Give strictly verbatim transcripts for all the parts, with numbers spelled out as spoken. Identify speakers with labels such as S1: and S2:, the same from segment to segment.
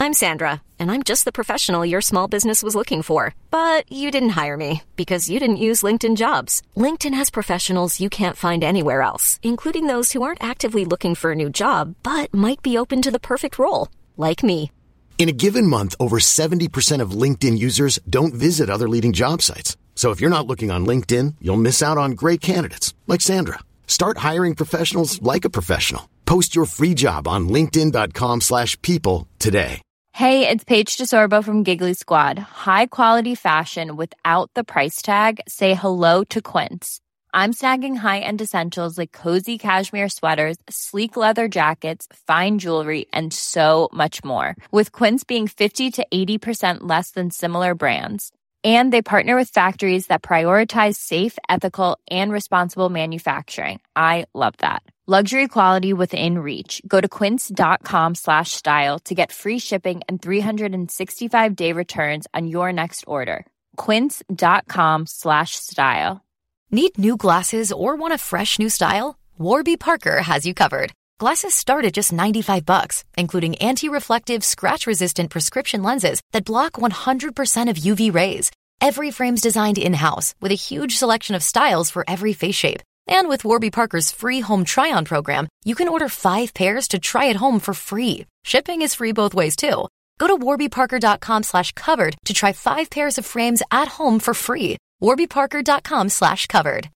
S1: I'm Sandra, and I'm just the professional your small business was looking for. But you didn't hire me because you didn't use LinkedIn Jobs. LinkedIn has professionals you can't find anywhere else, including those who aren't actively looking for a new job, but might be open to the perfect role, like me.
S2: In a given month, over seventy percent of LinkedIn users don't visit other leading job sites. So if you're not looking on LinkedIn, you'll miss out on great candidates like Sandra. Start hiring professionals like a professional. Post your free job on linkedin.com slash people today.
S3: Hey, it's Paige DeSorbo from Giggly Squad. High quality fashion without the price tag. Say hello to Quince. I'm snagging high-end essentials like cozy cashmere sweaters, sleek leather jackets, fine jewelry, and so much more. With Quince being fifty to eighty percent less than similar brands. And they partner with factories that prioritize safe, ethical, and responsible manufacturing. I love that. Luxury quality within reach. Go to quince.com slash style to get free shipping and three sixty-five day returns on your next order. Quince.com slash style.
S1: Need new glasses or want a fresh new style? Warby Parker has you covered. Glasses start at just ninety-five bucks, including anti-reflective, scratch-resistant prescription lenses that block one hundred percent of U V rays. Every frame's designed in-house with a huge selection of styles for every face shape. And with Warby Parker's free home try-on program, you can order five pairs to try at home for free. Shipping is free both ways, too. Go to warbyparker.com slash covered to try five pairs of frames at home for free. warbyparker.com slash covered.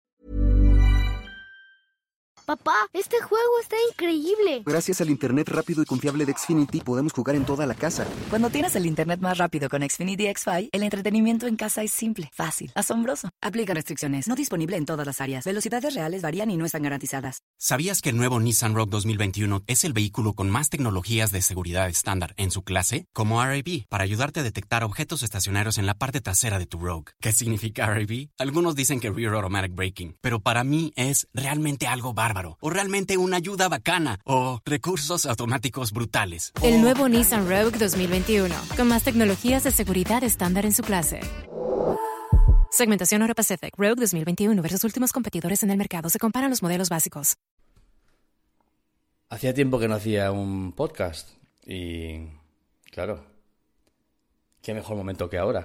S4: Papá, este juego está increíble.
S5: Gracias al internet rápido y confiable de Xfinity podemos jugar en toda la casa.
S6: Cuando tienes el internet más rápido con Xfinity X cinco, el entretenimiento en casa es simple, fácil, asombroso. Aplica restricciones. No disponible en todas las áreas. Velocidades reales varían y no están garantizadas.
S7: ¿Sabías que el nuevo Nissan Rogue dos mil veintiuno es el vehículo con más tecnologías de seguridad estándar en su clase? Como R A B, para ayudarte a detectar objetos estacionarios en la parte trasera de tu Rogue. ¿Qué significa R A B? Algunos dicen que Rear Automatic Braking, pero para mí es realmente algo bárbaro. O realmente una ayuda bacana. O recursos automáticos brutales.
S8: El nuevo Nissan Rogue dos mil veintiuno, con más tecnologías de seguridad estándar en su clase. Segmentación Euro Pacific Rogue dos mil veintiuno versus últimos competidores en el mercado. Se comparan los modelos básicos.
S9: Hacía tiempo que no hacía un podcast. Y claro, qué mejor momento que ahora.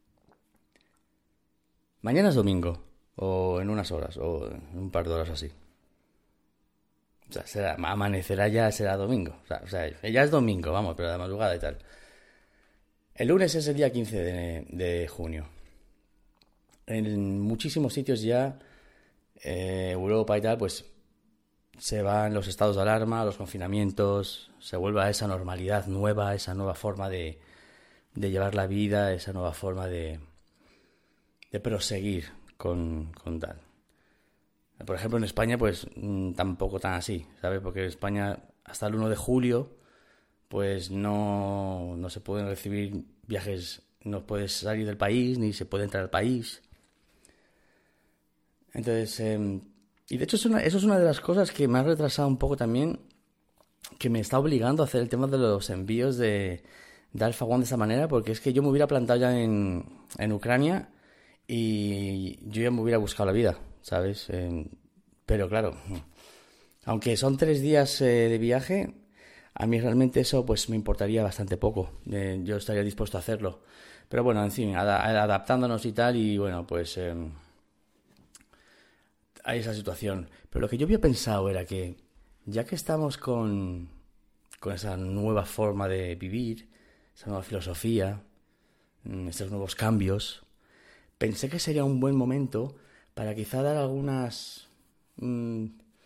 S9: Mañana es domingo. O en unas horas. O en un par de horas así. O sea, será, amanecerá ya, será domingo. O sea, o sea, ya es domingo, vamos, pero de madrugada y tal. El lunes es el día quince de, de junio. En muchísimos sitios ya, eh, Europa y tal, pues se van los estados de alarma, los confinamientos, se vuelve a esa normalidad nueva, esa nueva forma de, de llevar la vida, esa nueva forma de, de proseguir con, con tal. Por ejemplo, en España, pues tampoco tan así, ¿sabes? Porque en España, hasta el uno de julio, pues no, no se pueden recibir viajes, no puedes salir del país, ni se puede entrar al país. Entonces, eh, y de hecho es una, eso es una de las cosas que me ha retrasado un poco también, que me está obligando a hacer el tema de los envíos de, de Alpha One de esa manera, porque es que yo me hubiera plantado ya en, en Ucrania y yo ya me hubiera buscado la vida, ¿sabes? Eh, pero claro, aunque son tres días eh, de viaje, a mí realmente eso pues me importaría bastante poco. Eh, yo estaría dispuesto a hacerlo. Pero bueno, en fin, ad- adaptándonos y tal, y bueno, pues eh, hay esa situación. Pero lo que yo había pensado era que, ya que estamos con, con esa nueva forma de vivir, esa nueva filosofía, estos nuevos cambios, pensé que sería un buen momento para quizá dar algunas mmm,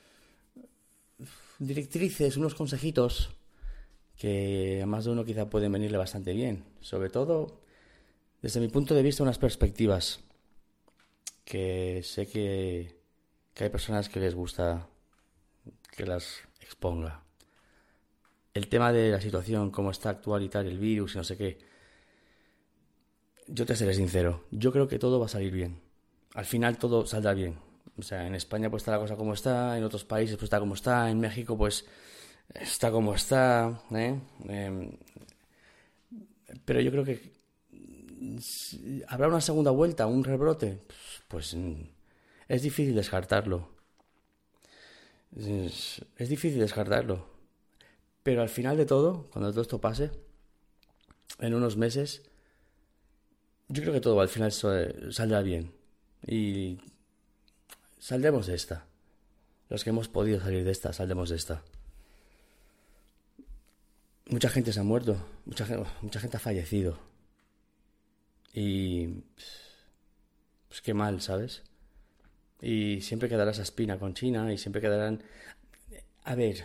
S9: directrices, unos consejitos que a más de uno quizá pueden venirle bastante bien. Sobre todo, desde mi punto de vista, unas perspectivas que sé que, que hay personas que les gusta que las exponga. El tema de la situación, cómo está actual y tal, el virus y no sé qué. Yo te seré sincero, yo creo que todo va a salir bien. Al final todo saldrá bien. O sea, en España pues está la cosa como está, en otros países pues está como está, en México pues está como está, ¿eh? Eh, pero yo creo que habrá una segunda vuelta, un rebrote, pues es difícil descartarlo. Es, es difícil descartarlo. Pero al final de todo, cuando todo esto pase, en unos meses, yo creo que todo al final saldrá bien. Y saldremos de esta. Los que hemos podido salir de esta, saldremos de esta. Mucha gente se ha muerto, mucha, mucha gente ha fallecido. Y pues qué mal, ¿sabes? Y siempre quedará esa espina con China y siempre quedarán... A ver,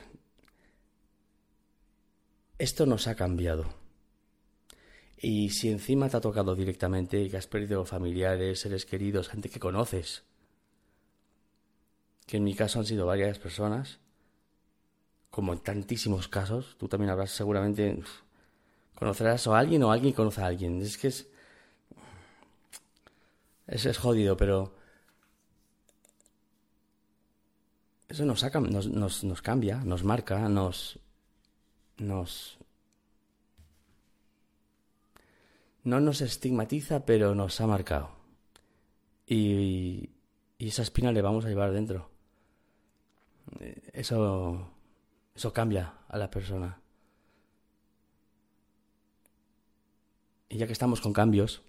S9: esto nos ha cambiado. Y si encima te ha tocado directamente y que has perdido familiares, seres queridos, gente que conoces, que en mi caso han sido varias personas, como en tantísimos casos, tú también habrás seguramente... Uf, conocerás a alguien o alguien conoce a alguien. Es que es... Es, es jodido, pero... Eso nos, saca, nos, nos, nos cambia, nos marca, nos... Nos... No nos estigmatiza, pero nos ha marcado. Y, y esa espina le vamos a llevar dentro. Eso, eso cambia a la persona. Y ya que estamos con cambios,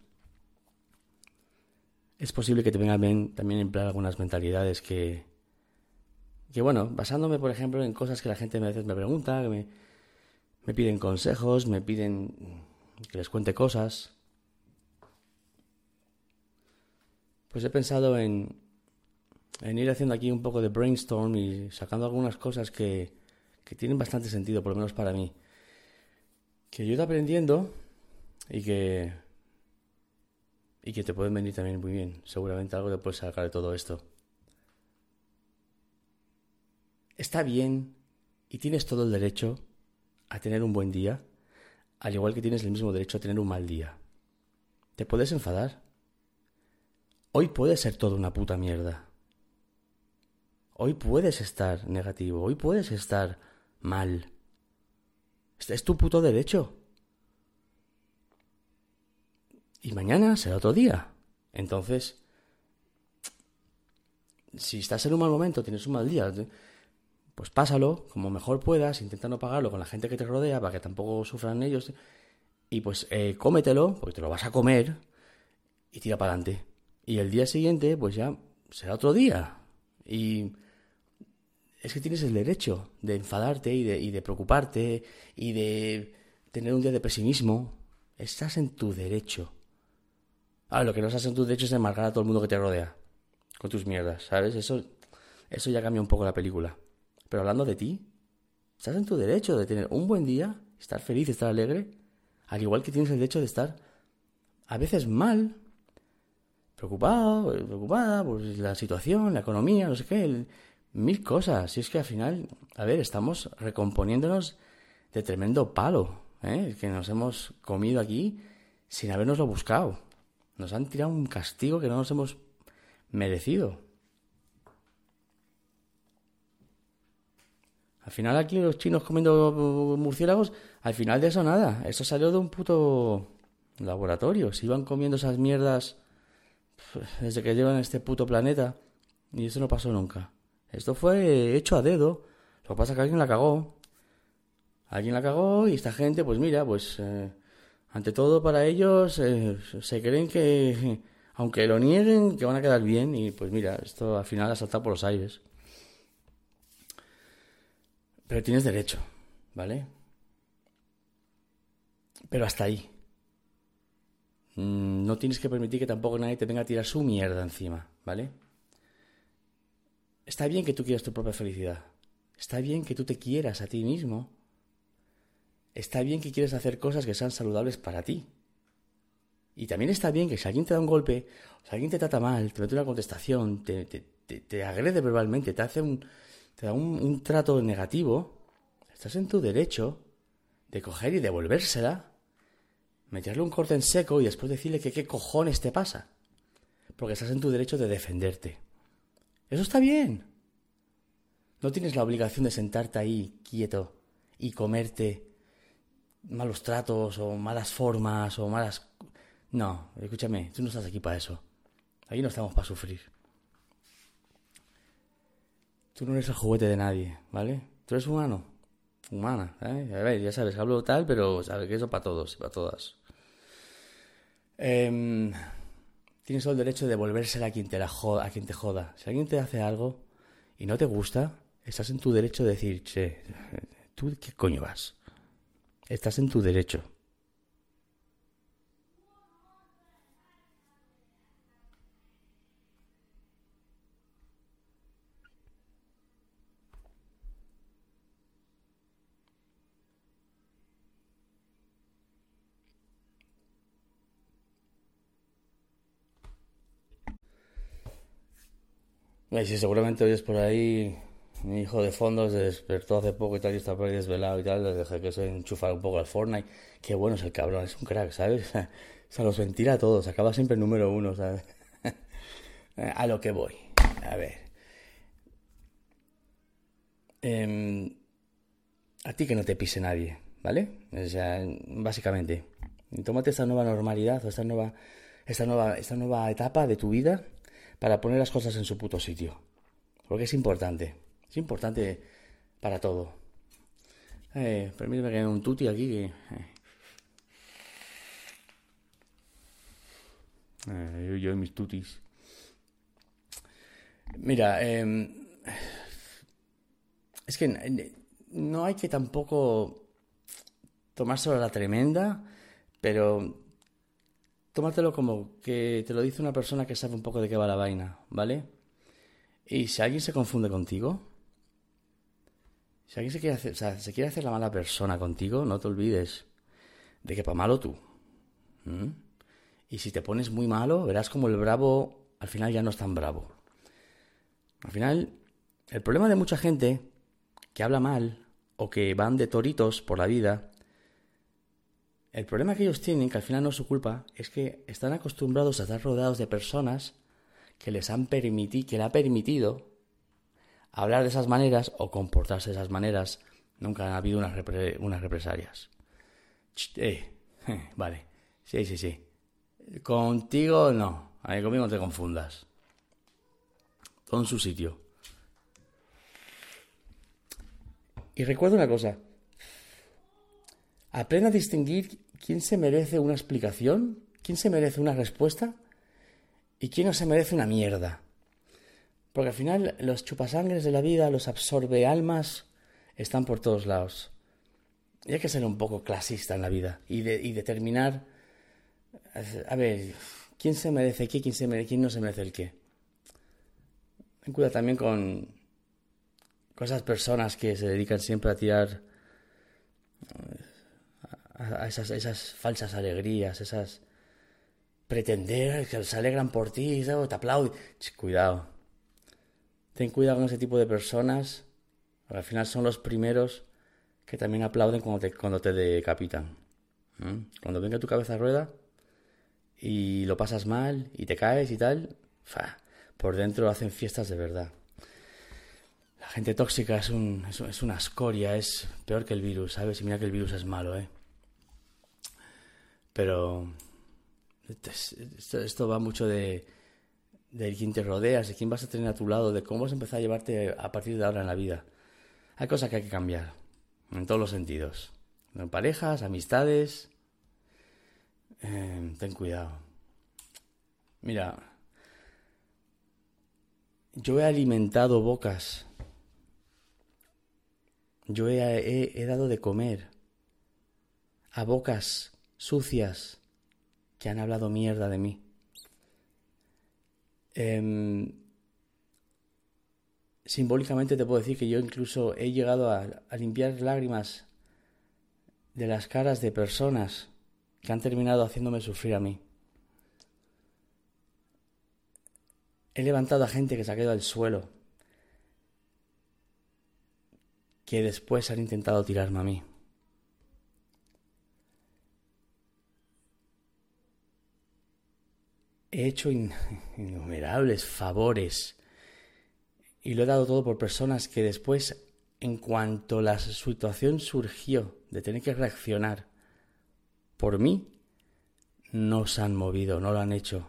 S9: es posible que te vengan bien también emplear algunas mentalidades que, que bueno, basándome por ejemplo en cosas que la gente a veces me pregunta, que me, me piden consejos, me piden que les cuente cosas. Pues he pensado en, en ir haciendo aquí un poco de brainstorm y sacando algunas cosas que, que tienen bastante sentido, por lo menos para mí. Que yo he ido aprendiendo y que, y que te pueden venir también muy bien. Seguramente algo te puedes sacar de todo esto. Está bien y tienes todo el derecho a tener un buen día, al igual que tienes el mismo derecho a tener un mal día. Te puedes enfadar. Hoy puede ser todo una puta mierda. Hoy puedes estar negativo. Hoy puedes estar mal. Este es tu puto derecho. Y mañana será otro día. Entonces, si estás en un mal momento, tienes un mal día, pues pásalo como mejor puedas, intenta no pagarlo con la gente que te rodea para que tampoco sufran ellos. Y pues eh, cómetelo, porque te lo vas a comer, y tira para adelante. Y el día siguiente, pues ya será otro día. Y es que tienes el derecho de enfadarte y de, y de preocuparte y de tener un día de pesimismo. Estás en tu derecho. Ahora, lo que no estás en tu derecho es amargar a todo el mundo que te rodea con tus mierdas, ¿sabes? Eso, eso ya cambia un poco la película. Pero hablando de ti, estás en tu derecho de tener un buen día, estar feliz, estar alegre, al igual que tienes el derecho de estar a veces mal, preocupado, preocupada por la situación, la economía, no sé qué, el, mil cosas. Y es que al final, a ver, estamos recomponiéndonos de tremendo palo, ¿eh? Que nos hemos comido aquí sin habernoslo buscado. Nos han tirado un castigo que no nos hemos merecido. Al final aquí los chinos comiendo murciélagos, al final de eso nada. Eso salió de un puto laboratorio. Se iban comiendo esas mierdas desde que llevan este puto planeta. Y eso no pasó nunca. Esto fue hecho a dedo. Lo que pasa es que alguien la cagó. Alguien la cagó y esta gente, pues mira, pues... Eh, ante todo para ellos eh, se creen que, aunque lo nieguen, que van a quedar bien. Y pues mira, esto al final ha saltado por los aires. Pero tienes derecho, ¿vale? Pero hasta ahí. No tienes que permitir que tampoco nadie te venga a tirar su mierda encima, ¿vale? Está bien que tú quieras tu propia felicidad. Está bien que tú te quieras a ti mismo. Está bien que quieras hacer cosas que sean saludables para ti. Y también está bien que si alguien te da un golpe, o si alguien te trata mal, te mete una contestación, te, te, te, te agrede verbalmente, te hace un, te da un, un trato negativo, estás en tu derecho de coger y devolvérsela, meterle un corte en seco y después decirle que qué cojones te pasa. Porque estás en tu derecho de defenderte. Eso está bien. No tienes la obligación de sentarte ahí quieto y comerte malos tratos o malas formas o malas... No, escúchame, tú no estás aquí para eso. Aquí no estamos para sufrir. Tú no eres el juguete de nadie, ¿vale? Tú eres humano. humana, ¿eh? A ver, ya sabes, hablo tal, pero sabes que eso para todos y para todas. Eh, tienes todo el derecho de devolvérsela a quien te la joda, a quien te joda. Si alguien te hace algo y no te gusta, estás en tu derecho de decir, che, ¿tú qué coño vas? Estás en tu derecho. Y si seguramente oyes por ahí, mi hijo de fondo se despertó hace poco y tal, y está por ahí desvelado y tal, le dejé que se enchufara un poco al Fortnite. Qué bueno es el cabrón, es un crack, ¿sabes? O sea, los ventila a todos, acaba siempre número uno, ¿sabes? A lo que voy, a ver. Eh, a ti que no te pise nadie, ¿vale? O sea, básicamente, tómate esta nueva normalidad, o esta nueva, esta nueva, esta nueva etapa de tu vida para poner las cosas en su puto sitio. Porque es importante. Es importante para todo. Eh, permíteme que haya un tuti aquí. Que, eh. Eh, yo, yo y mis tutis. Mira, eh, es que no hay que tampoco tomárselo a la tremenda, pero tómatelo como que te lo dice una persona que sabe un poco de qué va la vaina, ¿vale? Y si alguien se confunde contigo, si alguien se quiere hacer, o sea, se quiere hacer la mala persona contigo, no te olvides de que pa' malo tú. ¿Mm? Y si te pones muy malo, verás como el bravo al final ya no es tan bravo. Al final, el problema de mucha gente que habla mal o que van de toritos por la vida, el problema que ellos tienen, que al final no es su culpa, es que están acostumbrados a estar rodeados de personas que les han permitido, que le ha permitido hablar de esas maneras o comportarse de esas maneras. Nunca han habido unas, repre, unas represalias. Ch, eh, eh, vale, sí, sí, sí. Contigo no, a mí conmigo no te confundas. Todo en su sitio. Y recuerda una cosa. Aprenda a distinguir quién se merece una explicación, quién se merece una respuesta y quién no se merece una mierda. Porque al final los chupasangres de la vida, los absorbe almas, están por todos lados. Y hay que ser un poco clasista en la vida y, de, y determinar, a ver, quién se merece qué, quién, se merece, quién no se merece el qué. Ten cuidado también con, con esas personas que se dedican siempre a tirar a esas, esas falsas alegrías, esas pretender que se alegran por ti, ¿sabes? Te aplauden. Cuidado. Ten cuidado con ese tipo de personas. Al final son los primeros que también aplauden cuando te, cuando te decapitan. ¿Mm? Cuando venga tu cabeza a rueda y lo pasas mal y te caes y tal, fa, por dentro hacen fiestas de verdad. La gente tóxica es, un, es, es una escoria, es peor que el virus, ¿sabes? Y mira que el virus es malo, ¿eh? Pero esto, esto va mucho de, de quién te rodeas, de quién vas a tener a tu lado, de cómo vas a empezar a llevarte a partir de ahora en la vida. Hay cosas que hay que cambiar, en todos los sentidos. En parejas, amistades. Eh, ten cuidado. Mira, yo he alimentado bocas. Yo he, he, he dado de comer a bocas sucias que han hablado mierda de mí. Eh, simbólicamente te puedo decir que yo incluso he llegado a, a limpiar lágrimas de las caras de personas que han terminado haciéndome sufrir a mí. He levantado a gente que se ha quedado al suelo, que después han intentado tirarme a mí. He hecho in- innumerables favores y lo he dado todo por personas que después, en cuanto la situación surgió de tener que reaccionar por mí, no se han movido, no lo han hecho.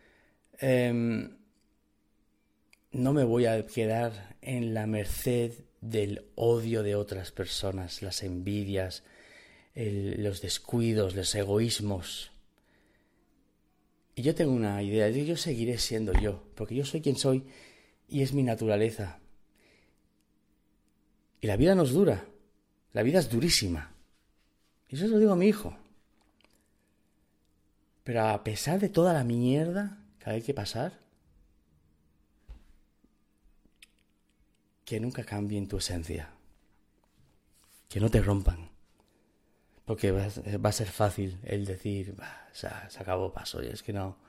S9: Eh, no me voy a quedar en la merced del odio de otras personas, las envidias, el, los descuidos, los egoísmos. Y yo tengo una idea, yo seguiré siendo yo, porque yo soy quien soy y es mi naturaleza. Y la vida no es dura, la vida es durísima. Y eso se lo digo a mi hijo. Pero a pesar de toda la mierda que hay que pasar, que nunca cambien tu esencia. Que no te rompan. Porque va, va a ser fácil el decir, bah, se, se acabó, paso. Y es que no.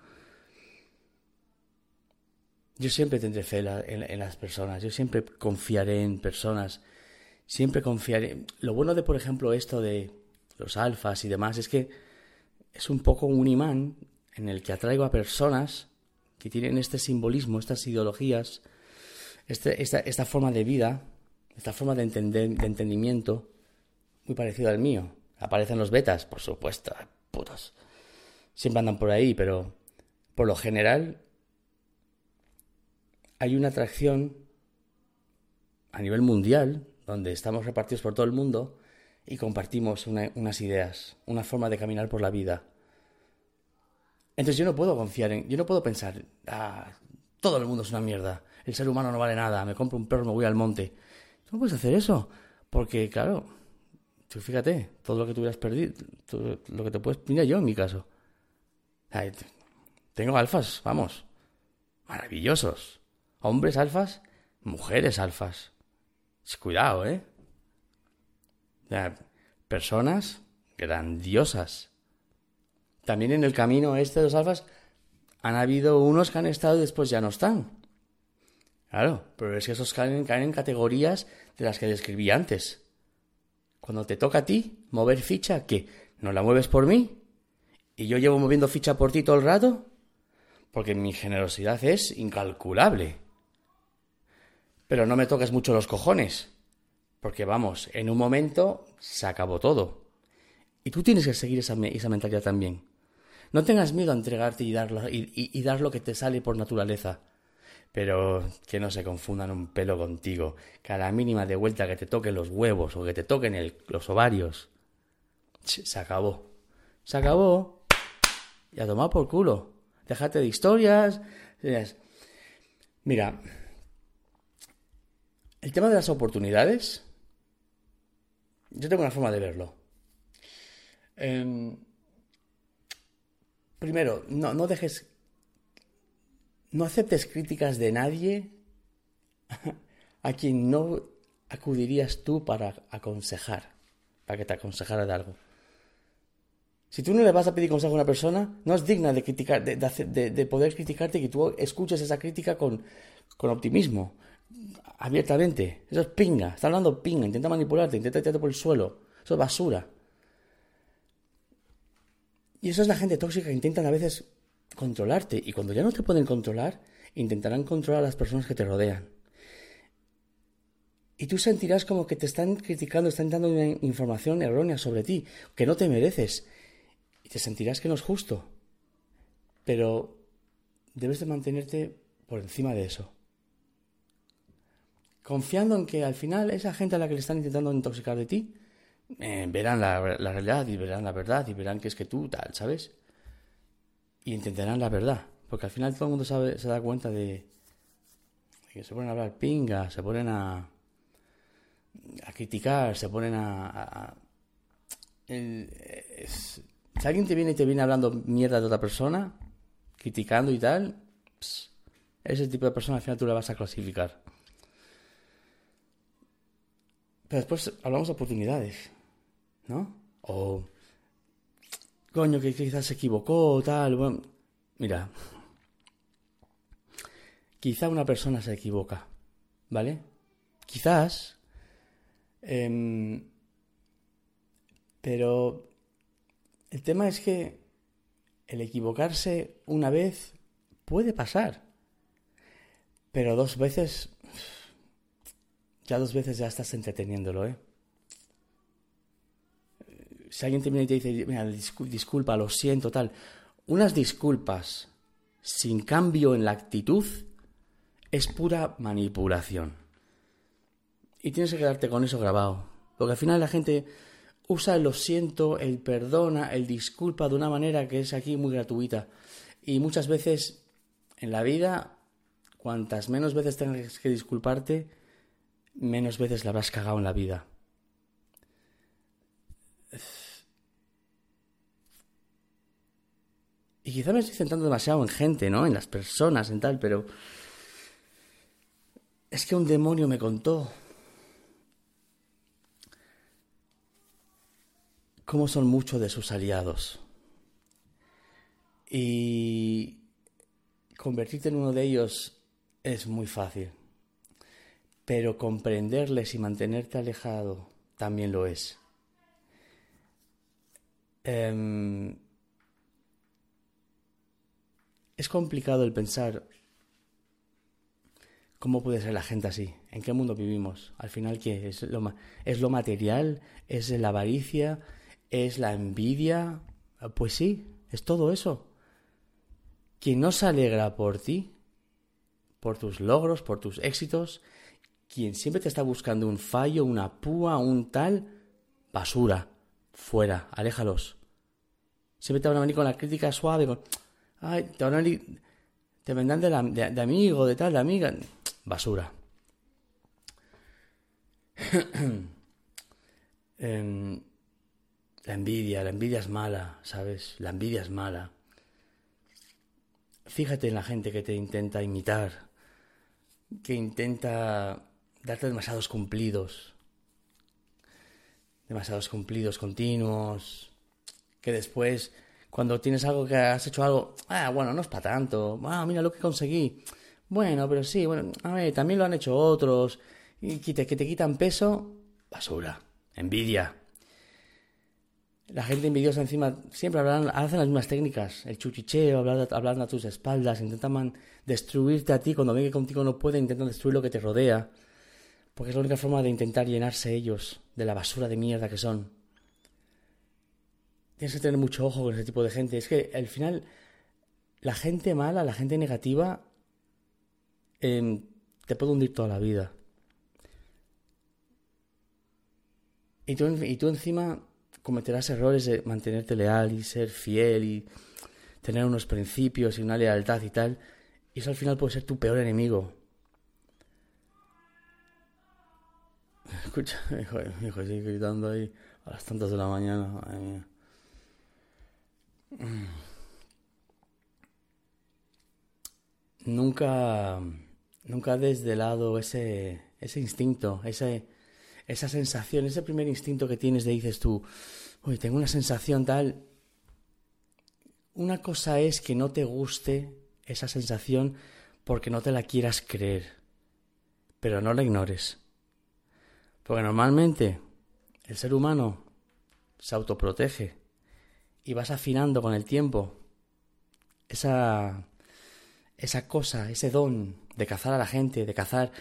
S9: Yo siempre tendré fe en, en, en las personas. Yo siempre confiaré en personas. Siempre confiaré. Lo bueno de, por ejemplo, esto de los alfas y demás es que es un poco un imán en el que atraigo a personas que tienen este simbolismo, estas ideologías, este, esta, esta forma de vida, esta forma de, entender, de entendimiento muy parecido al mío. Aparecen los betas, por supuesto, putos. Siempre andan por ahí, pero por lo general hay una atracción a nivel mundial, donde estamos repartidos por todo el mundo y compartimos una, unas ideas, una forma de caminar por la vida. Entonces yo no puedo confiar en... Yo no puedo pensar, ah, todo el mundo es una mierda, el ser humano no vale nada, me compro un perro y me voy al monte. Tú no puedes hacer eso, porque claro, tú fíjate, todo lo que tú hubieras perdido, todo lo que te puedes... Mira yo en mi caso. Ay, tengo alfas, vamos, maravillosos. Hombres alfas, mujeres alfas. Cuidado, ¿eh? Personas grandiosas. También en el camino este de los alfas han habido unos que han estado y después ya no están. Claro, pero es que esos caen, caen en categorías de las que describí antes. Cuando te toca a ti mover ficha, ¿qué? ¿No la mueves por mí? ¿Y yo llevo moviendo ficha por ti todo el rato? Porque mi generosidad es incalculable. Pero no me toques mucho los cojones. Porque vamos, en un momento se acabó todo. Y tú tienes que seguir esa, esa mentalidad también. No tengas miedo a entregarte y dar, y, y, y dar lo que te sale por naturaleza. Pero que no se confundan un pelo contigo. Que a la mínima de vuelta que te toquen los huevos o que te toquen el, los ovarios, se acabó. Se acabó. Y a tomar por culo. Déjate de historias. Mira, el tema de las oportunidades, yo tengo una forma de verlo. Eh, primero, no, no dejes... No aceptes críticas de nadie a quien no acudirías tú para aconsejar, para que te aconsejara de algo. Si tú no le vas a pedir consejo a una persona, no es digna de criticar, de, de, de poder criticarte y que tú escuches esa crítica con, con optimismo, abiertamente. Eso es pinga, está hablando pinga, intenta manipularte, intenta tirarte por el suelo. Eso es basura. Y eso es la gente tóxica que intentan a veces controlarte, y cuando ya no te pueden controlar, intentarán controlar a las personas que te rodean. Y tú sentirás como que te están criticando, están dando una información errónea sobre ti, que no te mereces, y te sentirás que no es justo. Pero debes de mantenerte por encima de eso, confiando en que al final esa gente a la que le están intentando intoxicar de ti, eh, verán la, la realidad y verán la verdad y verán que es que tú tal, ¿sabes? Y entenderán la verdad, porque al final todo el mundo sabe, se da cuenta de, de que se ponen a hablar pinga, se ponen a, a criticar, se ponen a... a, a el, es, si alguien te viene y te viene hablando mierda de otra persona, criticando y tal, pss, ese tipo de persona al final tú la vas a clasificar. Pero después hablamos de oportunidades, ¿no? O... coño, que quizás se equivocó, tal, bueno, mira, quizá una persona se equivoca, ¿vale? Quizás, eh, pero el tema es que el equivocarse una vez puede pasar, pero dos veces, ya dos veces ya estás entreteniéndolo, ¿eh? Si alguien te viene y te dice, mira, disculpa, lo siento, tal. Unas disculpas sin cambio en la actitud es pura manipulación. Y tienes que quedarte con eso grabado. Porque al final la gente usa el lo siento, el perdona, el disculpa de una manera que es aquí muy gratuita. Y muchas veces en la vida, cuantas menos veces tengas que disculparte, menos veces la habrás cagado en la vida. Y quizá me estoy centrando demasiado en gente, ¿no? En las personas, en tal, pero... Es que un demonio me contó cómo son muchos de sus aliados. Y convertirte en uno de ellos es muy fácil. Pero comprenderles y mantenerte alejado también lo es. Eh, es complicado el pensar cómo puede ser la gente así, en qué mundo vivimos. Al final, ¿qué es lo, es lo material? ¿Es la avaricia? ¿Es la envidia? Pues sí, es todo eso. Quien no se alegra por ti, por tus logros, por tus éxitos, quien siempre te está buscando un fallo, una púa, un tal, basura, fuera, aléjalos. Siempre te van a venir con la crítica suave, con, ay, te van a venir, te vendrán de, la, de, de amigo, de tal, de amiga, basura. eh, la envidia, la envidia es mala, ¿sabes? La envidia es mala. Fíjate en la gente que te intenta imitar, que intenta darte demasiados cumplidos, demasiados cumplidos continuos, que después, cuando tienes algo que has hecho algo, ah, bueno, no es para tanto, ah, mira lo que conseguí, bueno, pero sí, bueno, a ver, también lo han hecho otros, y que te, que te quitan peso, basura, envidia. La gente envidiosa encima siempre hablan, hacen las mismas técnicas, el chuchicheo, hablar, hablar a tus espaldas, intentan destruirte a ti, cuando ven que contigo no pueden, intentan destruir lo que te rodea, porque es la única forma de intentar llenarse ellos de la basura de mierda que son. Tienes que tener mucho ojo con ese tipo de gente. Es que al final, la gente mala, la gente negativa, eh, te puede hundir toda la vida. Y tú, y tú encima cometerás errores de mantenerte leal y ser fiel y tener unos principios y una lealtad y tal. Y eso al final puede ser tu peor enemigo. Escucha, hijo, hijo, sigue gritando ahí a las tantas de la mañana. Madre mía. Nunca, nunca des de lado ese, ese instinto, ese, esa sensación, ese primer instinto que tienes de dices tú, uy, tengo una sensación tal. Una cosa es que no te guste esa sensación porque no te la quieras creer, pero no la ignores. Porque normalmente el ser humano se autoprotege y vas afinando con el tiempo esa, esa cosa, ese don de cazar a la gente, de cazar.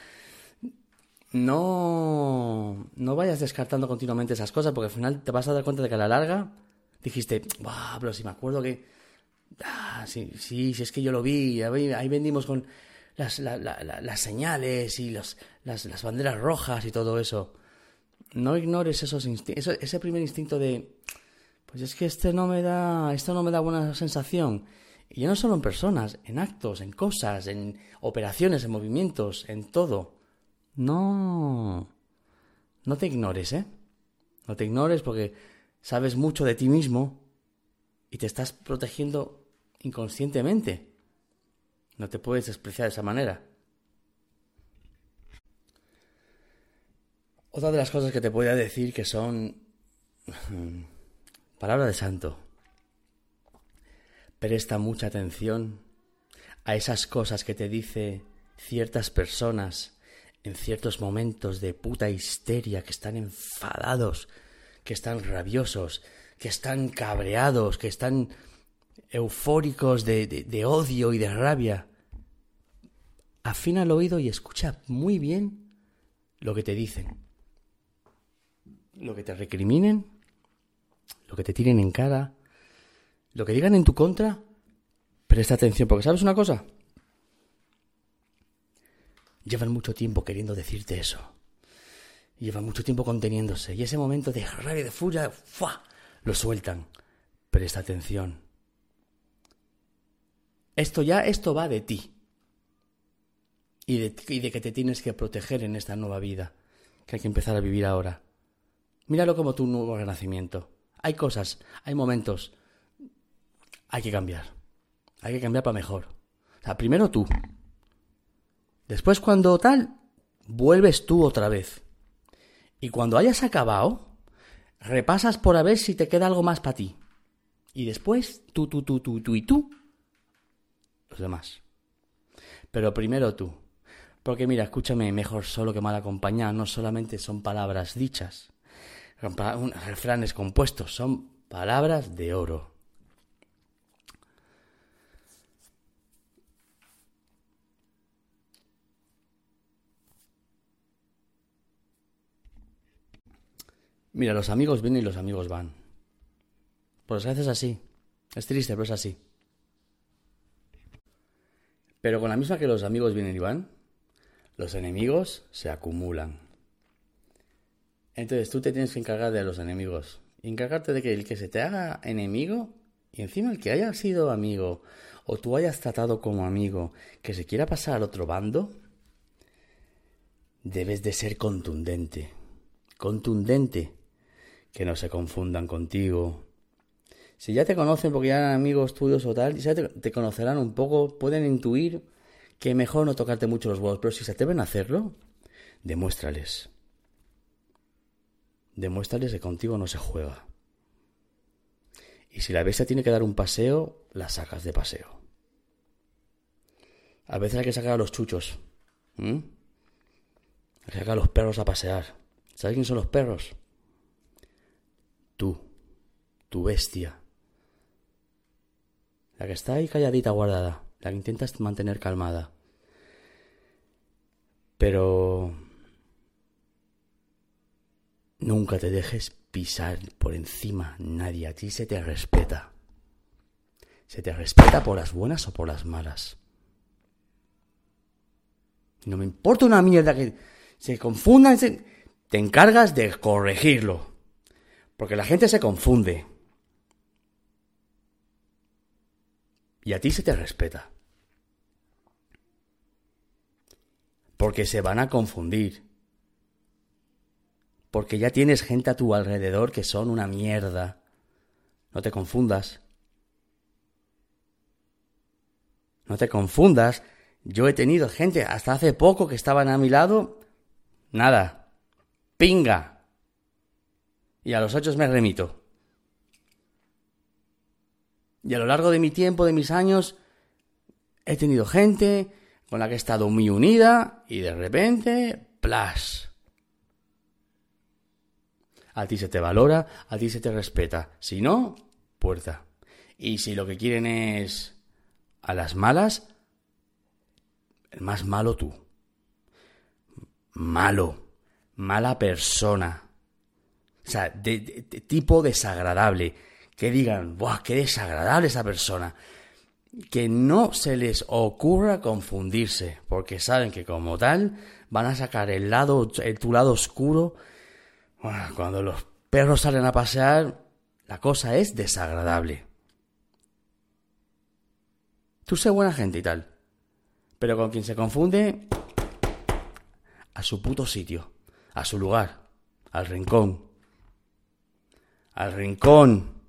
S9: No, no vayas descartando continuamente esas cosas, porque al final te vas a dar cuenta de que a la larga dijiste, ¡buah! Pero si me acuerdo que... Ah, sí, sí, si es que yo lo vi, ahí, ahí vendimos con las, la, la, la, las señales y los, las, las banderas rojas y todo eso. No ignores esos insti- eso, ese primer instinto de... Pues es que este no me da, esto no me da buena sensación. Y ya no solo en personas, en actos, en cosas, en operaciones, en movimientos, en todo. No, no te ignores, ¿eh? No te ignores porque sabes mucho de ti mismo y te estás protegiendo inconscientemente. No te puedes despreciar de esa manera. Otra de las cosas que te voy a decir que son palabra de santo. Presta mucha atención a esas cosas que te dice ciertas personas en ciertos momentos de puta histeria, que están enfadados, que están rabiosos, que están cabreados, que están eufóricos de, de, de odio y de rabia. Afina el oído y escucha muy bien lo que te dicen. Lo que te recriminen, lo que te tiren en cara, lo que digan en tu contra. Presta atención, porque ¿sabes una cosa? Llevan mucho tiempo queriendo decirte eso. Y llevan mucho tiempo conteniéndose. Y ese momento de rabia, de furia, ¡fua!, lo sueltan. Presta atención. Esto ya, esto va de ti. Y de, y de que te tienes que proteger en esta nueva vida. Que hay que empezar a vivir ahora. Míralo como tu nuevo renacimiento. Hay cosas, hay momentos. Hay que cambiar. Hay que cambiar para mejor. O sea, primero tú. Después cuando tal, vuelves tú otra vez. Y cuando hayas acabado, repasas por a ver si te queda algo más para ti. Y después, tú, tú, tú, tú, tú y tú. Los demás. Pero primero tú. Porque mira, escúchame, mejor solo que mal acompañado. No solamente son palabras dichas. Refranes compuestos. Son palabras de oro. Mira, los amigos vienen y los amigos van. Pues a veces es así. Es triste, pero es así. Pero con la misma que los amigos vienen y van, los enemigos se acumulan. Entonces tú te tienes que encargar de los enemigos. Encargarte de que el que se te haga enemigo, y encima el que haya sido amigo, o tú hayas tratado como amigo, que se quiera pasar al otro bando, debes de ser contundente. Contundente. Que no se confundan contigo. Si ya te conocen porque ya eran amigos tuyos o tal, ya te, te conocerán un poco, pueden intuir que mejor no tocarte mucho los huevos, pero si se atreven a hacerlo, demuéstrales. Demuéstrales que contigo no se juega. Y si la bestia tiene que dar un paseo, la sacas de paseo. A veces hay que sacar a los chuchos. ¿Mm? Hay que sacar a los perros a pasear. ¿Sabes quién son los perros? Tú, tu bestia. La que está ahí calladita, guardada. La que intentas mantener calmada. Pero nunca te dejes pisar por encima nadie. A ti se te respeta. Se te respeta por las buenas o por las malas. No me importa una mierda que se confundan. Se... Te encargas de corregirlo. Porque la gente se confunde. Y a ti se te respeta. Porque se van a confundir. Porque ya tienes gente a tu alrededor que son una mierda. No te confundas. No te confundas. Yo he tenido gente hasta hace poco que estaban a mi lado. Nada. Pinga. Y a los hechos me remito. Y a lo largo de mi tiempo, de mis años, he tenido gente con la que he estado muy unida y de repente, ¡plas! A ti se te valora, a ti se te respeta. Si no, puerta. Y si lo que quieren es a las malas, el más malo tú. Malo. Mala persona. O sea, de, de, de tipo desagradable. Que digan, ¡buah, qué desagradable esa persona! Que no se les ocurra confundirse, porque saben que como tal van a sacar el lado, el, tu lado oscuro. Bueno, cuando los perros salen a pasear, la cosa es desagradable. Tú sé buena gente y tal, pero con quien se confunde, a su puto sitio, a su lugar, al rincón. Al rincón.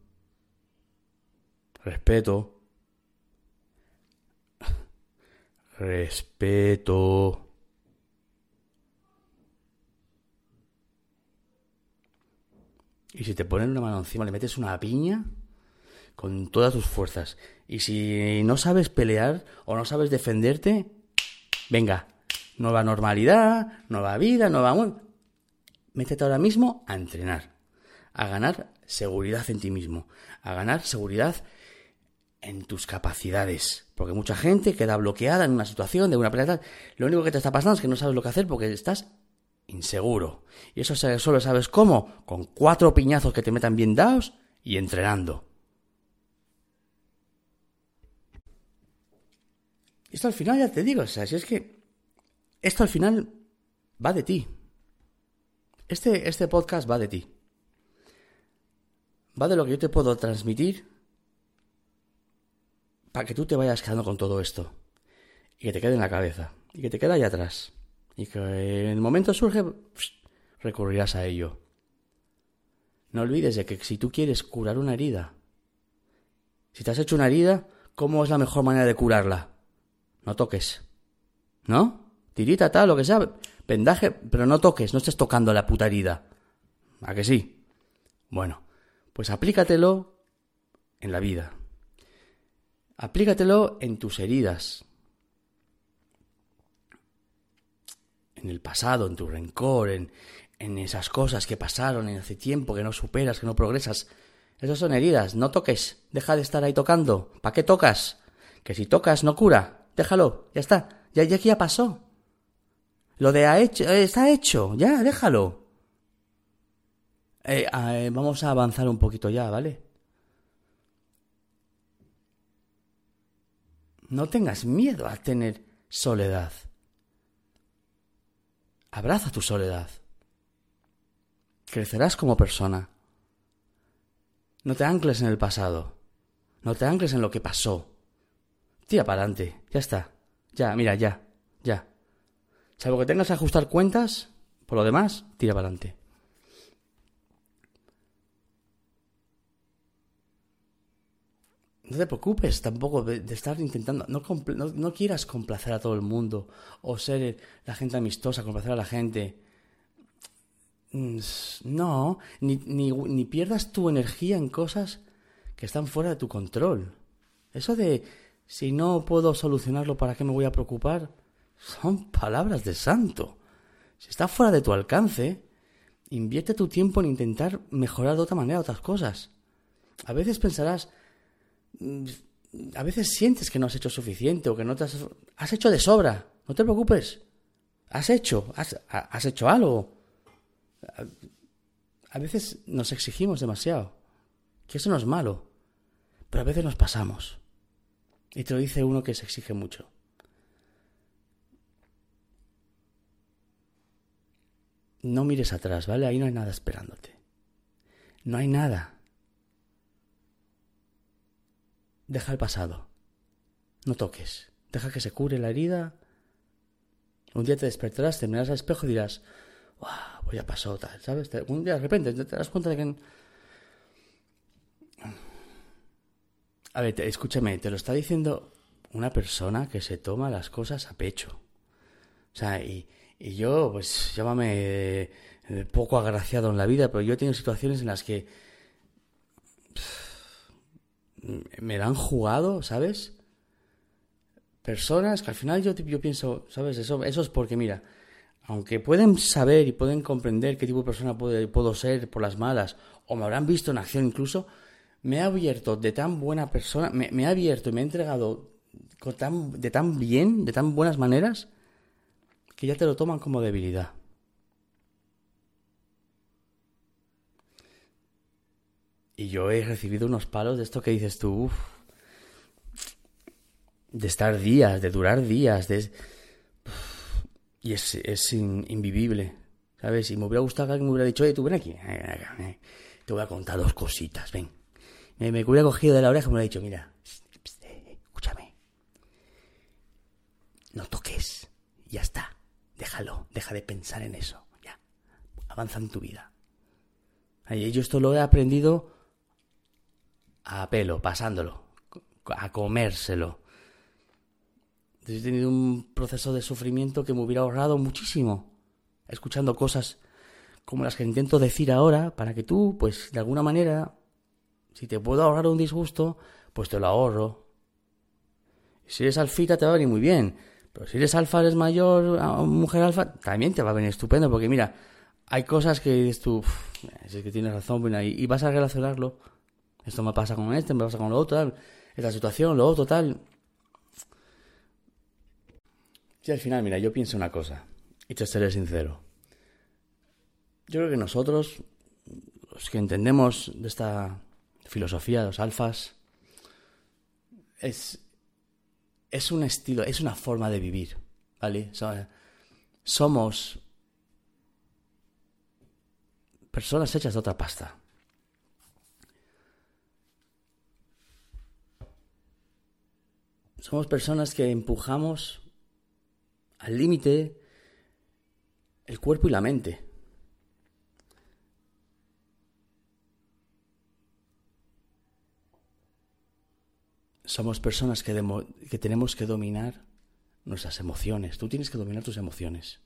S9: Respeto. Respeto. Y si te ponen una mano encima, le metes una piña con todas tus fuerzas. Y si no sabes pelear o no sabes defenderte, venga, nueva normalidad, nueva vida, nueva... Métete ahora mismo a entrenar, a ganar seguridad en ti mismo, a ganar seguridad en tus capacidades. Porque mucha gente queda bloqueada en una situación de una pelea. Lo único que te está pasando es que no sabes lo que hacer porque estás inseguro. Y eso solo sabes cómo, con cuatro piñazos que te metan bien dados y entrenando. Esto al final ya te digo, o sea, si es que esto al final va de ti. Este, este podcast va de ti. Va de lo que yo te puedo transmitir para que tú te vayas quedando con todo esto. Y que te quede en la cabeza. Y que te quede ahí atrás. Y que en el momento surge, recurrirás a ello. No olvides de que si tú quieres curar una herida, si te has hecho una herida, ¿cómo es la mejor manera de curarla? No toques. ¿No? Tirita, tal, lo que sea. Vendaje, pero no toques, no estés tocando la puta herida. ¿A que sí? Bueno, pues aplícatelo en la vida. Aplícatelo en tus heridas. En el pasado, en tu rencor, en, en esas cosas que pasaron en hace tiempo, que no superas, que no progresas. Esas son heridas, no toques, deja de estar ahí tocando. ¿Para qué tocas? Que si tocas no cura, déjalo, ya está, ya, ya que ya pasó. Lo de ha hecho, eh, está hecho, ya, déjalo. Eh, eh, vamos a avanzar un poquito ya, ¿vale? No tengas miedo a tener soledad. Abraza tu soledad. Crecerás como persona. No te ancles en el pasado. No te ancles en lo que pasó. Tira para adelante. Ya está. Ya, mira, ya. Ya. Salvo que tengas que ajustar cuentas, por lo demás, tira para adelante. No te preocupes tampoco de, de estar intentando... No, compl- no, no quieras complacer a todo el mundo o ser la gente amistosa, complacer a la gente. No, ni, ni, ni pierdas tu energía en cosas que están fuera de tu control. Eso de, si no puedo solucionarlo, ¿para qué me voy a preocupar? Son palabras de santo. Si está fuera de tu alcance, invierte tu tiempo en intentar mejorar de otra manera otras cosas. A veces pensarás... A veces sientes que no has hecho suficiente o que no te has... Has hecho de sobra, no te preocupes. Has hecho, has, has hecho algo. A, a veces nos exigimos demasiado, que eso no es malo, pero a veces nos pasamos. Y te lo dice uno que se exige mucho. No mires atrás, ¿vale? Ahí no hay nada esperándote. No hay nada. Deja el pasado. No toques. Deja que se cure la herida. Un día te despertarás, te mirarás al espejo y dirás, ¡wow! Pues ya pasó, tal, ¿sabes? Un día de repente te das cuenta de que... A ver, te, escúchame, te lo está diciendo una persona que se toma las cosas a pecho. O sea, y, y yo, pues, llámame eh, poco agraciado en la vida, pero yo he tenido situaciones en las que... Pff, me la han jugado, ¿sabes? Personas que al final yo, yo pienso, ¿sabes? Eso, eso es porque, mira, aunque pueden saber y pueden comprender qué tipo de persona puede, puedo ser por las malas, o me habrán visto en acción incluso, me ha abierto de tan buena persona, me, me ha abierto y me ha entregado con tan, de tan bien, de tan buenas maneras, que ya te lo toman como debilidad. Y yo he recibido unos palos de esto que dices tú, uff, de estar días, de durar días, de... Uf, y es, es in, invivible, ¿sabes? Y me hubiera gustado que alguien me hubiera dicho, oye, tú ven aquí, te voy a contar dos cositas, ven. Me, me hubiera cogido de la oreja y me hubiera dicho, mira, escúchame, no toques, ya está, déjalo, deja de pensar en eso, ya, avanza en tu vida. Y yo esto lo he aprendido... a pelo, pasándolo, a comérselo. He tenido un proceso de sufrimiento que me hubiera ahorrado muchísimo, escuchando cosas como las que intento decir ahora, para que tú, pues, de alguna manera, si te puedo ahorrar un disgusto, pues te lo ahorro. Y si eres alfita te va a venir muy bien, pero si eres alfa, eres mayor, mujer alfa, también te va a venir estupendo, porque mira, hay cosas que dices tú, si es que tienes razón, bueno, y, y vas a relacionarlo. Esto me pasa con este, me pasa con lo otro, tal. Esta situación, lo otro, tal. Y al final, mira, yo pienso una cosa, y te seré sincero. Yo creo que nosotros, los que entendemos de esta filosofía de los alfas, es, es un estilo, es una forma de vivir, ¿vale? O sea, somos personas hechas de otra pasta. Somos personas que empujamos al límite el cuerpo y la mente. Somos personas que, demo- que tenemos que dominar nuestras emociones. Tú tienes que dominar tus emociones.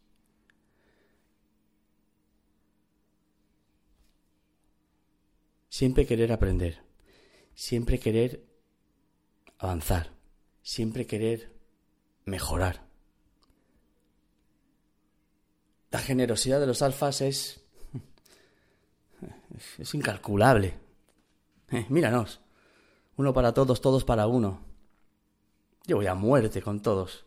S9: Siempre querer aprender. Siempre querer avanzar. Siempre querer mejorar. La generosidad de los alfas es... es incalculable. Eh, míranos. Uno para todos, todos para uno. Yo voy a muerte con todos.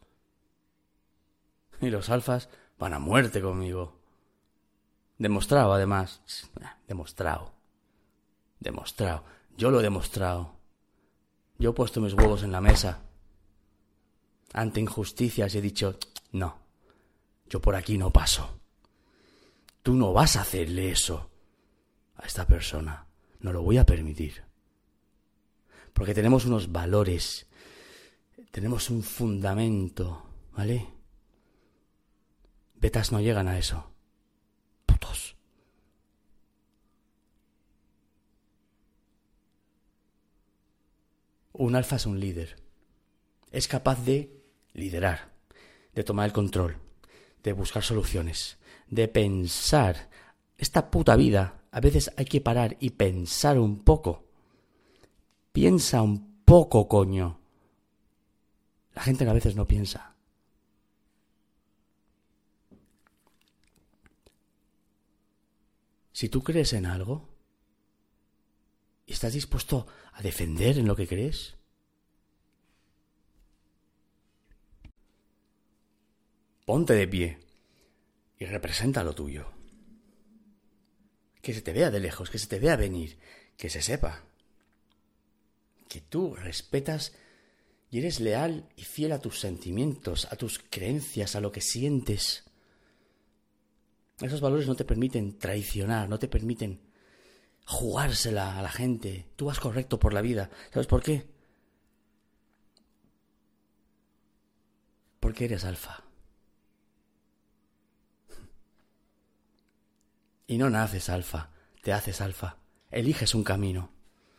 S9: Y los alfas van a muerte conmigo. Demostrado, además. Demostrado. Demostrado. Yo lo he demostrado. Yo he puesto mis huevos en la mesa. Ante injusticias he dicho, no, yo por aquí no paso. Tú no vas a hacerle eso a esta persona. No lo voy a permitir. Porque tenemos unos valores, tenemos un fundamento, ¿vale? Betas no llegan a eso. Putos. Un alfa es un líder. Es capaz de liderar, de tomar el control, de buscar soluciones, de pensar. Esta puta vida, a veces hay que parar y pensar un poco. Piensa un poco, coño. La gente a veces no piensa. Si tú crees en algo y estás dispuesto a defender en lo que crees, ponte de pie y representa lo tuyo. Que se te vea de lejos, que se te vea venir, que se sepa. Que tú respetas y eres leal y fiel a tus sentimientos, a tus creencias, a lo que sientes. Esos valores no te permiten traicionar, no te permiten jugársela a la gente. Tú vas correcto por la vida. ¿Sabes por qué? Porque eres alfa. Y no naces alfa, te haces alfa. Eliges un camino.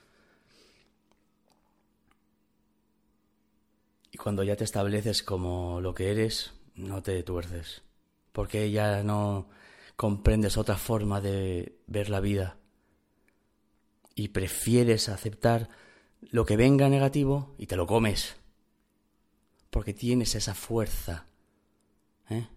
S9: Y cuando ya te estableces como lo que eres, no te tuerces. Porque ya no comprendes otra forma de ver la vida. Y prefieres aceptar lo que venga negativo y te lo comes. Porque tienes esa fuerza. ¿Eh?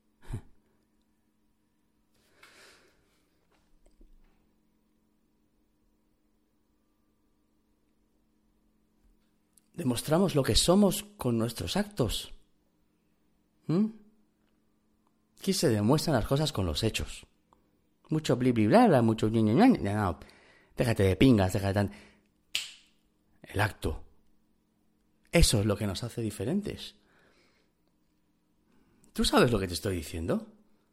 S9: Demostramos lo que somos con nuestros actos. ¿Mm? Aquí se demuestran las cosas con los hechos. Mucho bli bli bla bla, mucho ña ña ña. No, no, déjate de pingas, déjate de tan... El acto. Eso es lo que nos hace diferentes. ¿Tú sabes lo que te estoy diciendo?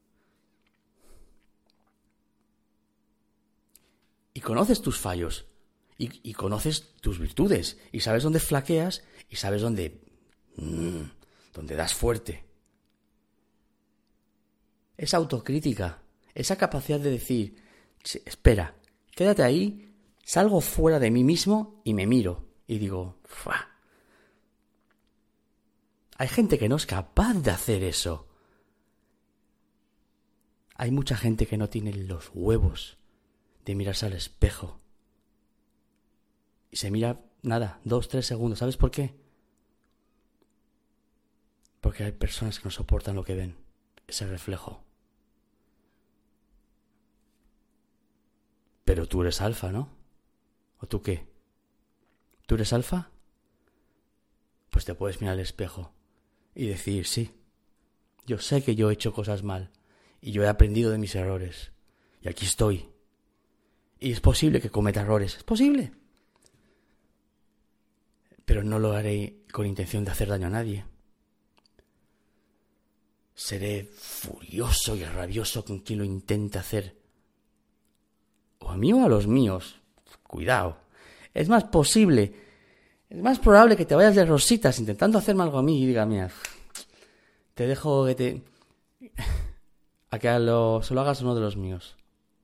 S9: Y conoces tus fallos. Y, y conoces tus virtudes. Y sabes dónde flaqueas. Y sabes dónde... Mmm, dónde das fuerte. Esa autocrítica. Esa capacidad de decir... Espera, quédate ahí. Salgo fuera de mí mismo y me miro. Y digo... ¡Fua! Hay gente que no es capaz de hacer eso. Hay mucha gente que no tiene los huevos de mirarse al espejo. Y se mira, nada, dos, tres segundos. ¿Sabes por qué? Porque hay personas que no soportan lo que ven. Ese reflejo. Pero tú eres alfa, ¿no? ¿O tú qué? ¿Tú eres alfa? Pues te puedes mirar al espejo y decir, sí, yo sé que yo he hecho cosas mal y yo he aprendido de mis errores. Y aquí estoy. Y es posible que cometa errores. Es posible. Pero no lo haré con intención de hacer daño a nadie. Seré furioso y rabioso con quien lo intente hacer. o a mí o a los míos, cuidado, es más posible, es más probable que te vayas de rositas intentando hacerme algo a mí y diga, mira, te dejo que te... a que a lo, se lo hagas uno de los míos.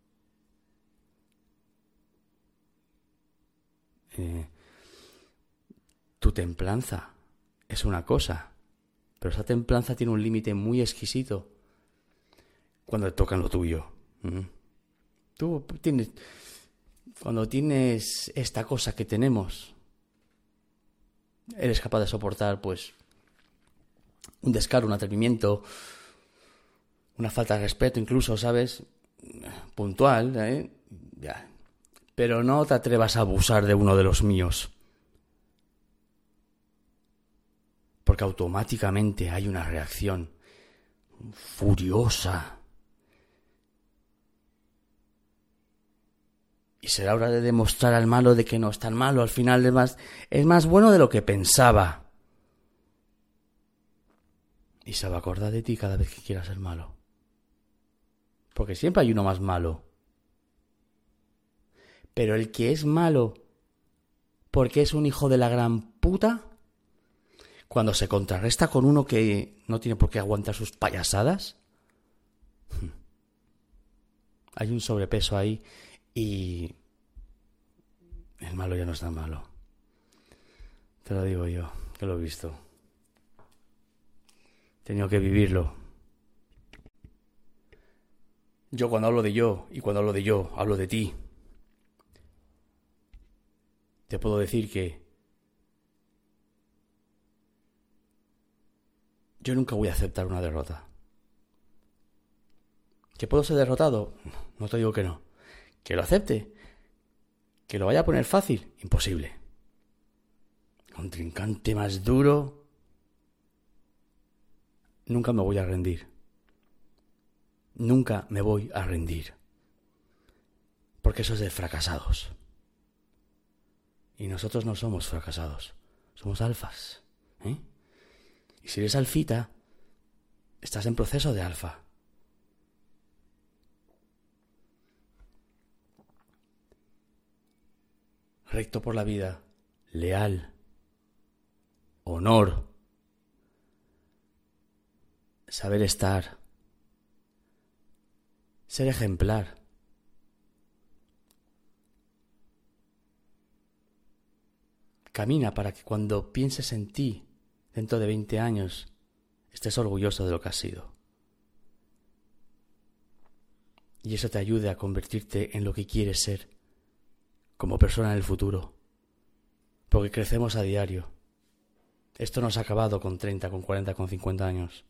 S9: Eh, tu templanza es una cosa, pero esa templanza tiene un límite muy exquisito cuando te tocan lo tuyo. ¿Mm? Tú tienes... Cuando tienes esta cosa que tenemos, eres capaz de soportar, pues, un descaro, un atrevimiento, una falta de respeto incluso, ¿sabes? Puntual, ¿eh? Ya. Pero no te atrevas a abusar de uno de los míos. Porque automáticamente hay una reacción furiosa. Y será hora de demostrar al malo de que no es tan malo. Al final es más, es más bueno de lo que pensaba. Y se va a acordar de ti cada vez que quiera ser malo. Porque siempre hay uno más malo. Pero el que es malo porque es un hijo de la gran puta, cuando se contrarresta con uno que no tiene por qué aguantar sus payasadas, hay un sobrepeso ahí y el malo ya no es tan malo. Te lo digo yo, que lo he visto. He tenido que vivirlo. Yo cuando hablo de yo, y cuando hablo de yo, hablo de ti. Te puedo decir que yo nunca voy a aceptar una derrota. ¿Que puedo ser derrotado? No te digo que no. ¿Que lo acepte? ¿Que lo vaya a poner fácil? Imposible. Contrincante más duro. Nunca me voy a rendir. Nunca me voy a rendir. Porque eso es de fracasados. Y nosotros no somos fracasados. Somos alfas. ¿eh? Y si eres alfita, estás en proceso de alfa. Recto por la vida, leal, honor, saber estar, ser ejemplar. Camina para que cuando pienses en ti, dentro de veinte años, estés orgulloso de lo que has sido. Y eso te ayude a convertirte en lo que quieres ser como persona en el futuro. Porque crecemos a diario. Esto no se ha acabado con treinta, con cuarenta, con cincuenta años.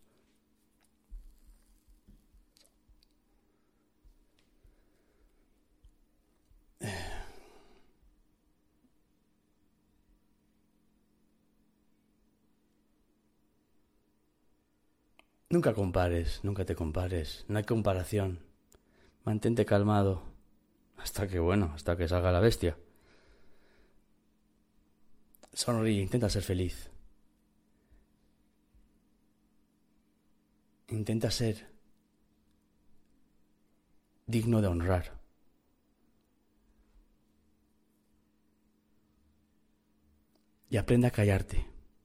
S9: Nunca compares, nunca te compares. No hay comparación. Mantente calmado. Hasta que, bueno, hasta que salga la bestia. Sonríe, intenta ser feliz. Intenta ser digno de honrar. Y aprenda a callarte.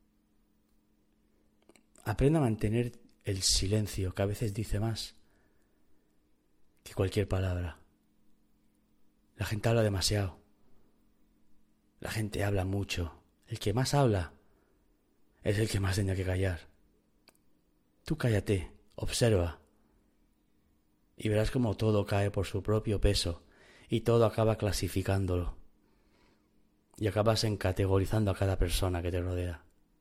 S9: Aprenda a mantener el silencio, que a veces dice más que cualquier palabra. La gente habla demasiado. La gente habla mucho. El que más habla es el que más tenía que callar. Tú cállate, observa. Y verás cómo todo cae por su propio peso. Y todo acaba clasificándolo. Y acabas en categorizando a cada persona que te rodea.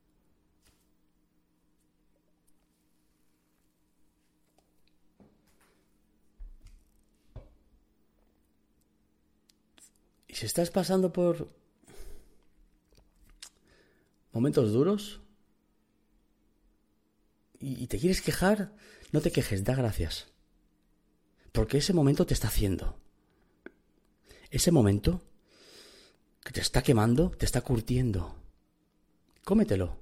S9: Y si estás pasando por momentos duros y, y te quieres quejar, no te quejes, da gracias. Porque ese momento te está haciendo. Ese momento que te está quemando, te está curtiendo. Cómetelo.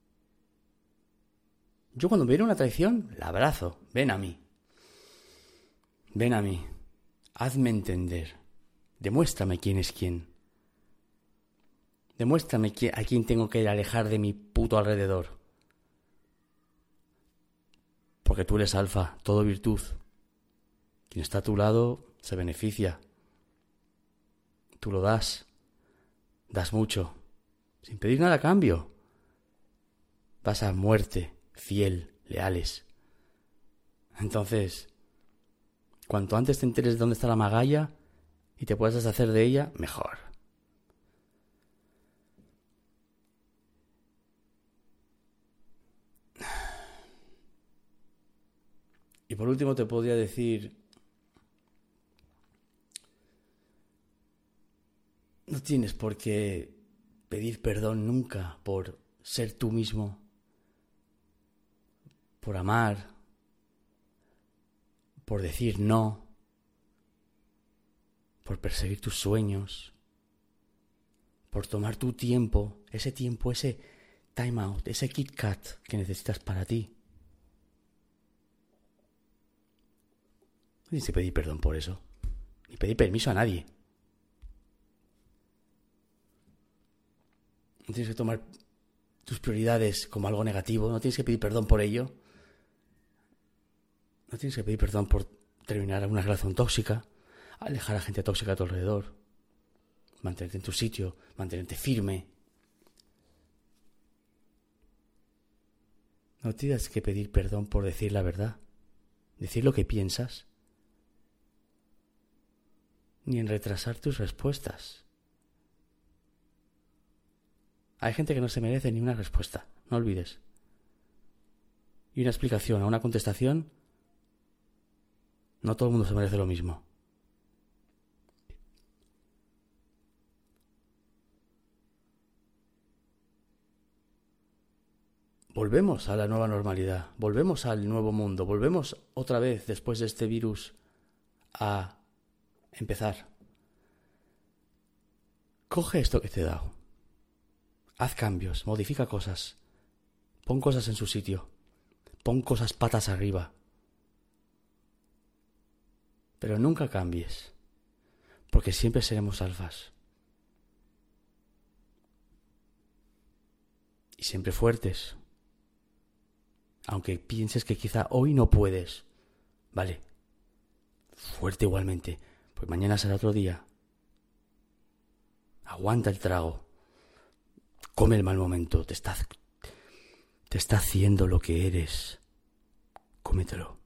S9: Yo cuando viene una traición, la abrazo. Ven a mí. Ven a mí. Hazme entender. Demuéstrame quién es quién. Demuéstrame a quién tengo que alejar de mi puto alrededor. Porque tú eres alfa, todo virtud. Quien está a tu lado se beneficia. Tú lo das. Das mucho. Sin pedir nada a cambio. Vas a muerte, fiel, leales. Entonces, cuanto antes te enteres de dónde está la magalla y te puedas deshacer de ella, mejor. Y por último te podría decir, no tienes por qué pedir perdón nunca por ser tú mismo, por amar, por decir no, por perseguir tus sueños, por tomar tu tiempo, ese tiempo, ese time out, ese Kit Kat que necesitas para ti. No tienes que pedir perdón por eso, ni pedir permiso a nadie. No tienes que tomar tus prioridades como algo negativo, no tienes que pedir perdón por ello. No tienes que pedir perdón por terminar una relación tóxica, alejar a gente tóxica a tu alrededor, mantenerte en tu sitio, mantenerte firme. No tienes que pedir perdón por decir la verdad, decir lo que piensas, ni en retrasar tus respuestas. Hay gente que no se merece ni una respuesta, no olvides. Y una explicación a una contestación, no todo el mundo se merece lo mismo. Volvemos a la nueva normalidad, volvemos al nuevo mundo, volvemos otra vez después de este virus a empezar. Coge esto que te he dado, haz cambios, modifica cosas, pon cosas en su sitio, pon cosas patas arriba, pero nunca cambies, porque siempre seremos alfas y siempre fuertes. Aunque pienses que quizá hoy no puedes, vale, fuerte igualmente, pues mañana será otro día. Aguanta el trago, come el mal momento, te está, te está haciendo lo que eres, cómetelo.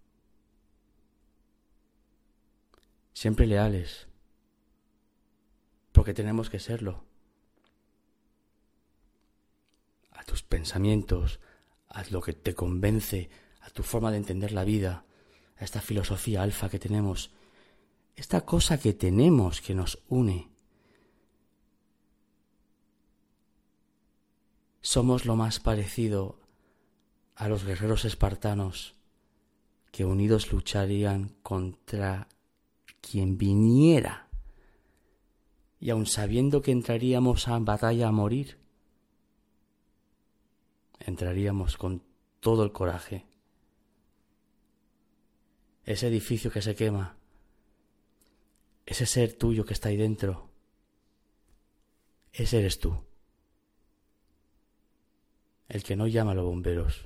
S9: Siempre leales, porque tenemos que serlo. A tus pensamientos, a lo que te convence, a tu forma de entender la vida, a esta filosofía alfa que tenemos, esta cosa que tenemos que nos une. Somos lo más parecido a los guerreros espartanos que unidos lucharían contra quien viniera, y aun sabiendo que entraríamos a batalla a morir, entraríamos con todo el coraje. Ese edificio que se quema, ese ser tuyo que está ahí dentro, ese eres tú. El que no llama a los bomberos.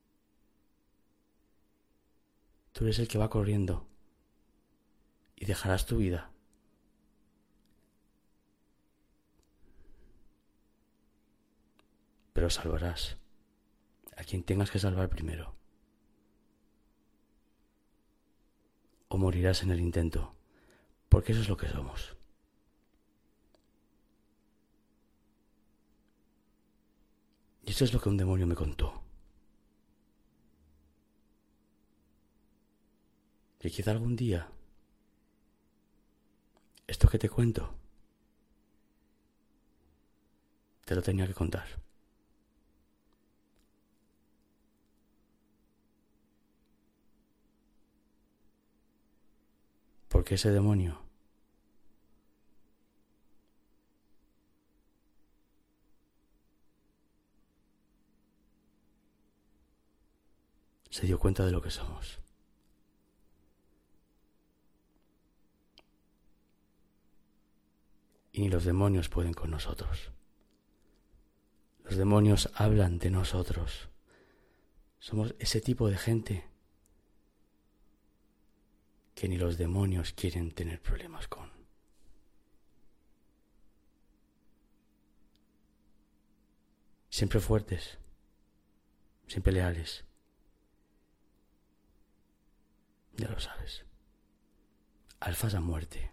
S9: Tú eres el que va corriendo y dejarás tu vida. Pero salvarás a quien tengas que salvar primero. O morirás en el intento, porque eso es lo que somos. Y eso es lo que un demonio me contó. Que quizá algún día esto que te cuento te lo tenía que contar. Porque ese demonio se dio cuenta de lo que somos. Y ni los demonios pueden con nosotros. Los demonios hablan de nosotros. Somos ese tipo de gente que ni los demonios quieren tener problemas con. Siempre fuertes, siempre leales. Ya lo sabes. Alfas a muerte.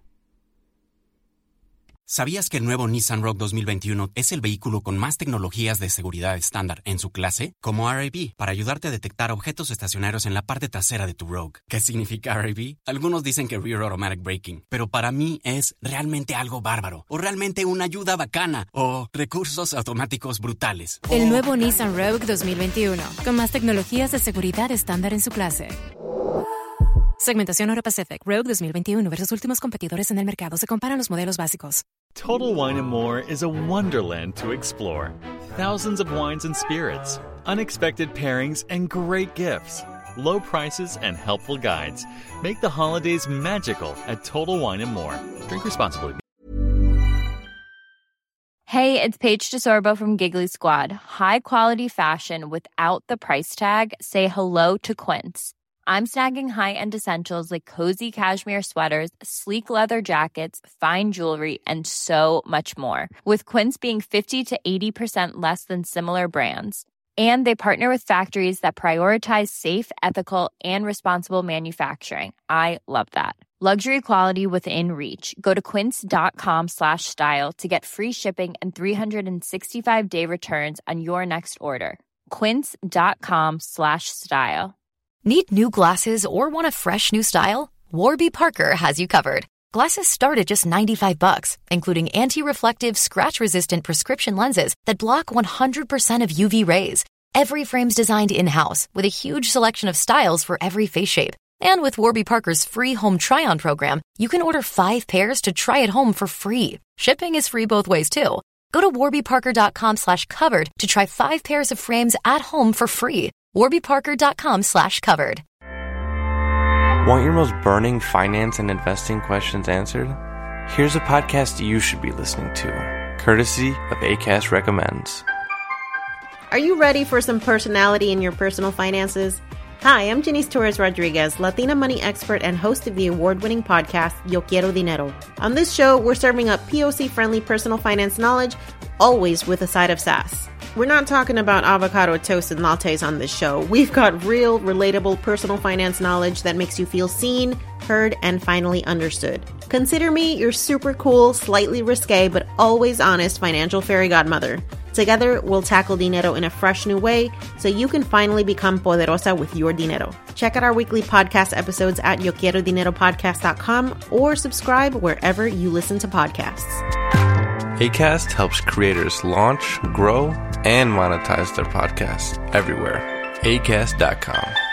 S7: ¿Sabías que el nuevo Nissan Rogue dos mil veintiuno es el vehículo con más tecnologías de seguridad estándar en su clase? Como R A B, para ayudarte a detectar objetos estacionarios en la parte trasera de tu Rogue. ¿Qué significa R A B? Algunos dicen que Rear Automatic Braking, pero para mí es realmente algo bárbaro, o realmente una ayuda bacana, o recursos automáticos brutales.
S8: El
S7: o...
S8: nuevo Nissan Rogue dos mil veintiuno, con más tecnologías de seguridad estándar en su clase. Segmentación Euro Pacific Rogue dos mil veintiuno versus últimos competidores en el mercado. Se comparan los modelos básicos.
S10: Total Wine and More is a wonderland to explore. Thousands of wines and spirits, unexpected pairings, and great gifts. Low prices and helpful guides make the holidays magical at Total Wine and More. Drink responsibly.
S3: Hey, it's Paige DeSorbo from Giggly Squad. High quality fashion without the price tag. Say hello to Quince. I'm snagging high-end essentials like cozy cashmere sweaters, sleek leather jackets, fine jewelry, and so much more. With Quince being fifty to eighty percent less than similar brands. And they partner with factories that prioritize safe, ethical, and responsible manufacturing. I love that. Luxury quality within reach. Go to quince.com slash style to get free shipping and three sixty-five day returns on your next order. Quince.com slash style.
S1: Need new glasses or want a fresh new style? Warby Parker has you covered. Glasses start at just ninety-five bucks, including anti-reflective, scratch-resistant prescription lenses that block one hundred percent of U V rays. Every frame's designed in-house with a huge selection of styles for every face shape. And with Warby Parker's free home try-on program, you can order five pairs to try at home for free. Shipping is free both ways, too. Go to warbyparker.com slash covered to try five pairs of frames at home for free. warbyparker.com slash covered.
S11: Want your most burning finance and investing questions answered? Here's a podcast you should be listening to, courtesy of Acast Recommends.
S12: Are you ready for some personality in your personal finances? Hi, I'm Janice Torres Rodriguez, Latina money expert and host of the award-winning podcast, Yo Quiero Dinero. On this show, we're serving up P O C-friendly personal finance knowledge, always with a side of sass. We're not talking about avocado toast and lattes on this show. We've got real, relatable personal finance knowledge that makes you feel seen, heard, and finally understood. Consider me your super cool, slightly risque, but always honest financial fairy godmother. Together, we'll tackle dinero in a fresh new way so you can finally become poderosa with your dinero. Check out our weekly podcast episodes at yo quiero dinero podcast dot com or subscribe wherever you listen to podcasts.
S11: Acast helps creators launch, grow, and monetize their podcasts everywhere. acast dot com.